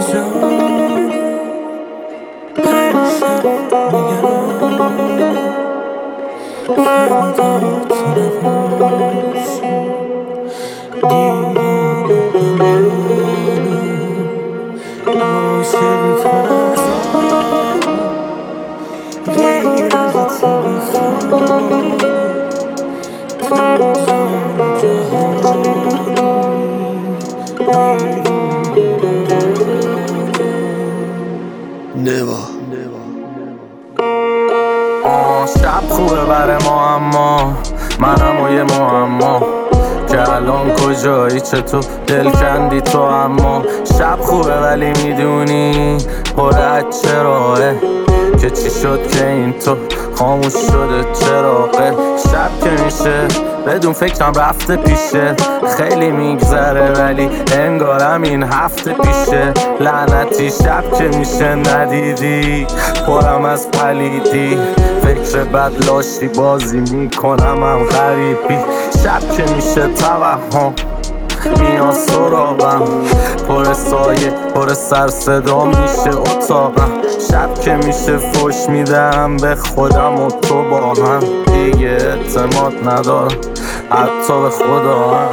شب خوبه برای ما، اما منم و یه معما که الان کجایی، چطور دل کندی تو. اما شب خوبه ولی میدونی پر از چراغه که چی شد که این تو خاموش شده چراغه. شب که میشه بدون فکرم رفته پیشه، خیلی میگذره ولی انگارم این هفته پیشه. لعنتی شب که میشه ندیدی پرم از پلیدی، فکر بد لاشی بازی میکنم هم غریبی. شب که میشه توهم میان سراغم، پر سایه پر سر صدا میشه اتاقم. شب که میشه فوش میدم به خودم و تو با هم، دیگه اعتماد ندارم حتی به خدا هم.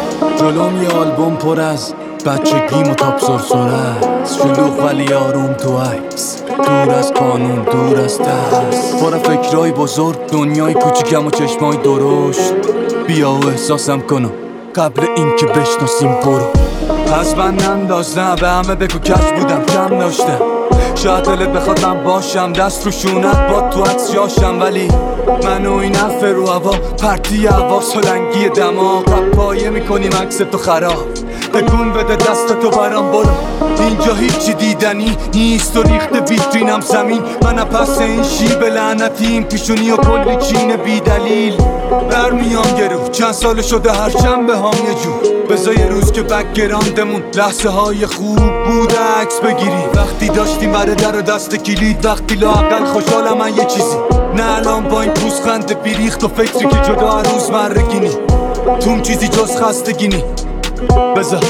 جلوم یه آلبوم پر از بچگیم و تاب سرسره است، شلوغ ولی آروم تو عکس، دور از قانون دور از ترس، پر فکرای بزرگ دنیای کوچیکم و چشمای درشت. بیا و احساسم کنم قبل این که بشناسیم برو. پس من ننداز، نه به همه بگو کج بودم کم داشتم. شاید دلت بخواد من باشم دست رو شونت با تو عکس جاشم، ولی من و این عفه رو هوا پرتی هوا سلنگی دماغ پایه میکنیم عکس تو خراب. تکون بده دست تو برام برو، اینجا هیچی دیدنی نیست و ریخت ویترینم زمین. من پس این شیب لعنتی این پیشونی و کلی چین بی دلیل برمیام گرو. چند سال شده هر شنبه هم یه جور، بذار یه روز که بک‌گراندمون لحظه های خوب بود عکس بگیری. وقتی داشتیم برادر و دست کلید، وقتی لااقل خوشحالم من یه چیزی، نه الان با این پوزخند بیریخت و فکری که جدا هر روز مرگینی توم چیزی جز خستگینی. بذار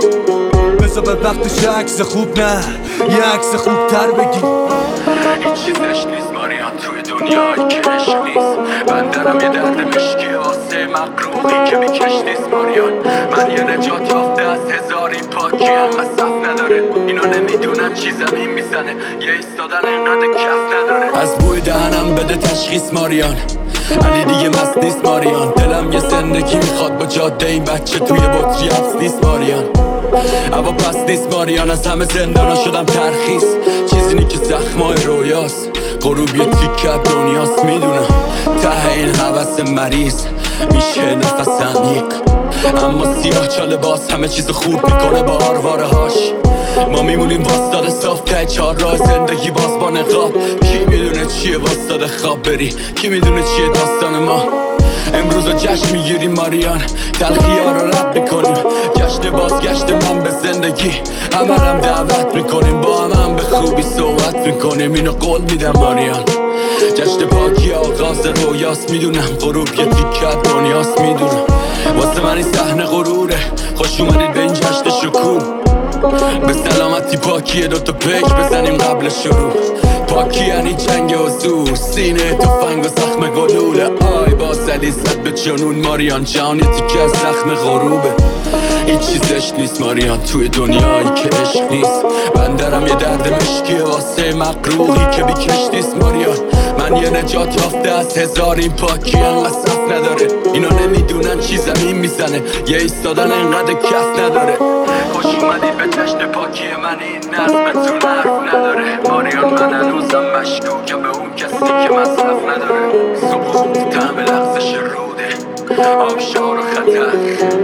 به وقتش عکس خوب، نه یه عکس خوب تر بگی. هیچ چیزش نیست ماریان توی دنیایی که عشق نیست. من دارم یه درد مشکی واسه مقروقی که بیکش نیست ماریان. من یه نجات یافته از هزار این پاکی هم مصرف نداره. اینا نمیدونن چی زمین میزنه، یه ایستادن اینقدر کف نداره. از بوی دهنم بده تشخیص ماریان، علی دیگه مست نیست ماریان. دلم یه زندگی میخواد با جاده این بچه توی بطری حبس نیست ماریان. اما پس نیست ماریان، از همه زندانا شدم ترخیص. چیزی نی که زخمای رویاست، غروب یه تیکه دنیاست. میدونم ته این حوث مریض میشه نفس عمیق، اما سیاه چاله باز همه چیز خوب میکنه با آرواره هاش. ما میمونیم واسطاده صاف ته چهار راه زندگی باز با نقاب. کی میدونه چیه واسطاده خواب بری، کی میدونه چیه داستان ما. امروز رو جشن میگیریم ماریان، تلخی ها رو رد میکنیم. جشن بازگشت من به زندگی، همه هم دعوت میکنیم، با هم به خوبی صحبت میکنیم. اینو قول میدم ماریان، جشن پاکی آغاز رویاست. میدونم غروب یه تیکه دنیاست. میدونم واسه من این صحنه غروره، خوش اومدید به این جشن شکوه. به سلامتی پاکیه دوتا پیک بزنیم قبل شروع. پاکی یعنی جنگ حضور، سینه تفنگ و زخم گلوله. آی با زلی زد به جنون ماریان، جان یه تیکه از زخم غروبه. این چیزش نیست ماریان توی دنیایی که عشق نیست. من دارم یه درد مشکیه واسه مقروحی که بیکش نیست ماریان. من یه نجات یافته از هزار این پاکی هم مصرف نداره. اینا نمیدونن چی زمین میزنه، یه ایستادن انقدر کف نداره. خوش اومدید به جشن پاکی من، این نظمتون حرف نداره ماریان. من هنوزم مشکوکم به اون کسی که مصرف نداره. سقوط طعم لغزش روده، آبشار و خطر.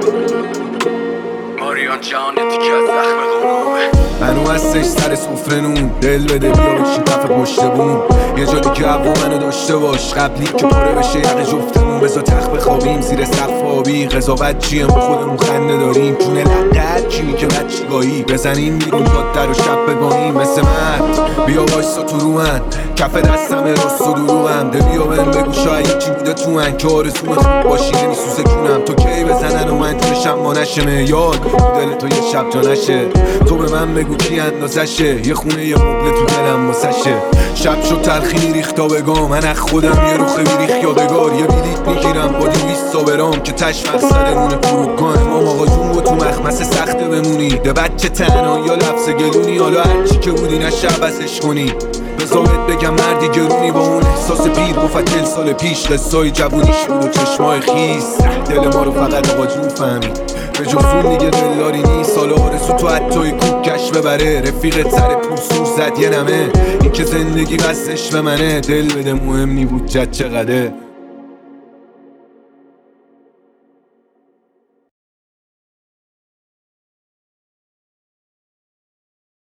ماریان جان تیکه از زخم غروبه. منو هستش سر سفره نون، دل بده بیا بشین کف پشت بوم. یه جایی که هوا منو داشته باش، قبلی که پاره بشه یق جفتمون. بذار تخت بخوابیم زیر سقف آبی، قضاوت چیه ما خودمون خنده داریم. جون لقت کیمی که بچگاهی بزنیم بیرون در و شب بگاهیم مثل مرد. بیا وایسا تو رو من کف دستم راست و دروغم ده بیا بهم بگو شاید یکی بوده تو من که آرزومت خوب باشی نمیسوزه جونم. تو کی بزنن و من تو شب ما نشه معیار دل تو یه شب جا نشه. تو به من بگو کی اندازشه یه خونه یه مبله تو دلم واسشه. شب شد تلخی ریختا بگام من از خودم یه روخه بیریخ یادگار. یه بلیط میگیرم با 200 برام که تش مقصدمونه فرودگاه امام آقا جون و تو مخمسه سخته بمونی ده بچه تنها یا لفظ گلونی حالا هرچی که بودی نشه عوضش کنی. بذارت بگم مردی گرونی با اون احساس پیر گفت 40 سال پیش قصای جوونیش بود و چشمای خیس. دل ما رو فقط آقا جون فهمید به جز اون دیگه دلداری نیست. حالا آرزو تو حتی کوک کش ببره رفیقت سر پوسور زد یه نمه این که زندگی بستش به منه. دل بده مهم نی بود جد چقدره.